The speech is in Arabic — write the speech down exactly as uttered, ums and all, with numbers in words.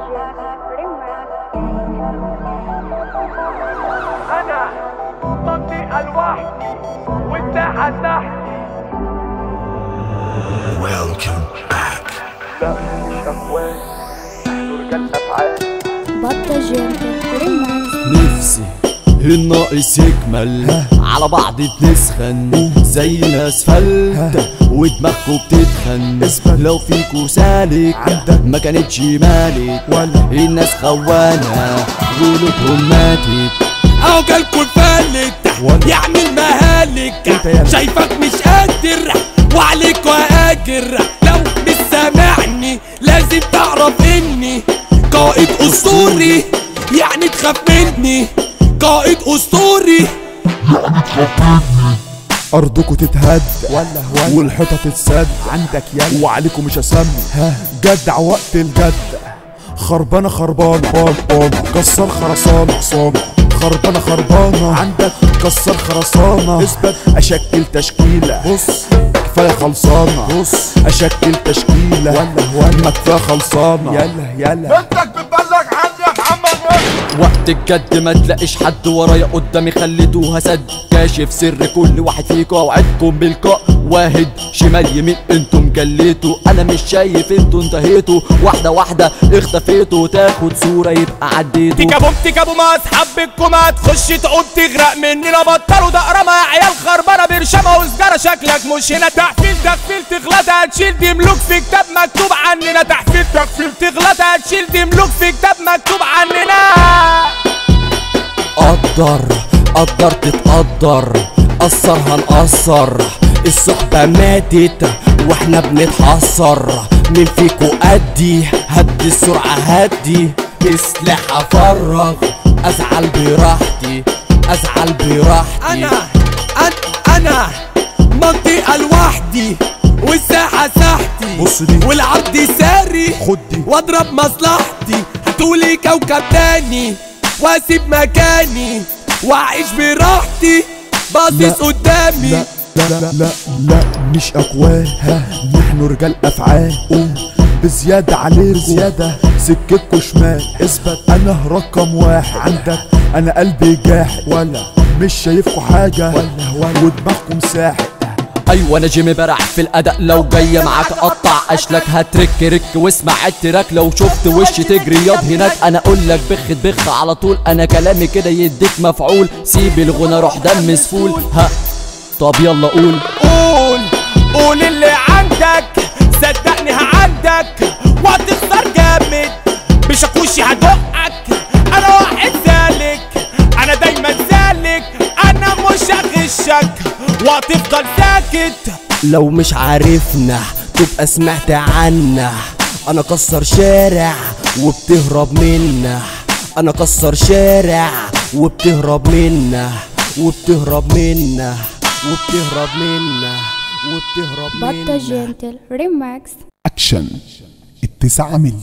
أنا منطقة لوحدي والساحة تحتي. Welcome back. لا مش أخوان، إحنا رجال أفعال. بطة جنتل ريماكس. نفسي الناقص يكمل على بعض بنسخن زي الاسفلت ودماغكوا بتتخن. لو فيكوا سالك ما كانتش مالك الناس خوانة غلوبهم ماتت. اهو جالكوا الفلت يعمل مهالك، شايفك مش قادر وعليك وهاجر. لو مش سامعني لازم تعرف اني قائد اسطوري، يعني تخاف مني. قائد اسطوري يعني تخاف مني. ارضكوا تتهد ولا ولا والحيطه تتسد عندك يلا وعليكم مش هسمي. جدع وقت الجد خربانه خربانه خربانه كسر خرسانه خرسانه خربانه خربانه عندك كسر خرسانه. اثبت اشكل تشكيله بص كفايه خلصانه. بص اشكل تشكيله ولا ولا ما كفايه خلصانه. يلا يلا بنتك بتبلغ عني يا محمد. وقت الجد ما تلاقيش حد ورايا قدامي خليتوها سد. كاشف سر كل واحد فيكوا اوعدكم بالقاء واحد شمال يمين انتم جليتوا. انا مش شايف انتوا انتهيتوا واحده واحده اختفيتوا. تاخد صوره يبقى عديتوا. تيكابوم تيكابوم اصحاب الكوما تخش تقوم تغرق مننا. بطلوا دقرمه يا عيال خربانه برشامه وسجاره شكلك مش هنا. تحفيل تخفيل تغلط هتشيل دي ملوك في كتاب مكتوب عننا. تحفيل تخفيل تغلط هتشيل دي ملوك في كتاب مكتوب عننا. قدر قدر تتقدر قصر هنقصر. الصحبة ماتت واحنا بنتحصر. مين فيكو قدي هدي السرعة هدي بسلاح افرغ. ازعل براحتي ازعل براحتي. انا انا انا منطقة لوحدي والساحة ساحتي. بص دي والعرض ساري خد دي واضرب مصلحتي. هتقولي كوكب تاني واسيب مكاني واعيش براحتي باصص قدامي. لا لا لا لا لا مش اقوال. نحن رجال افعال. قوم بزيادة عليكم زيادة سكتكوا شمال. اثبت انا رقم واحد عندك. انا قلبي جاحد ولا مش شايفكوا حاجة ولا ولا ودماغكم ساحق. ايوه انا جيمي برع في الاداء. لو جايه معاك اقطع اشلك هترك رك واسمع التراك. لو شفت وشي تجري ياض هناك انا اقول لك بخ بخ على طول. انا كلامي كده يديك مفعول. سيب الغنى روح دم مسفول. ها طب يلا قول قول قول اللي عندك صدقني هعندك وهتخسر جامد. بشاكوشي هدقك انا واحد سالك. انا دايما سالك انا مش هغشك وهتفضل ساكت. لو مش عارفنا تبقى سمعت عنا. انا كسر شارع وبتهرب منا. انا كسر شارع وبتهرب منا وبتهرب منا وبتهرب منا وبتهرب منا. بطة جنتل ريماكس. اكشن التسعة ملي.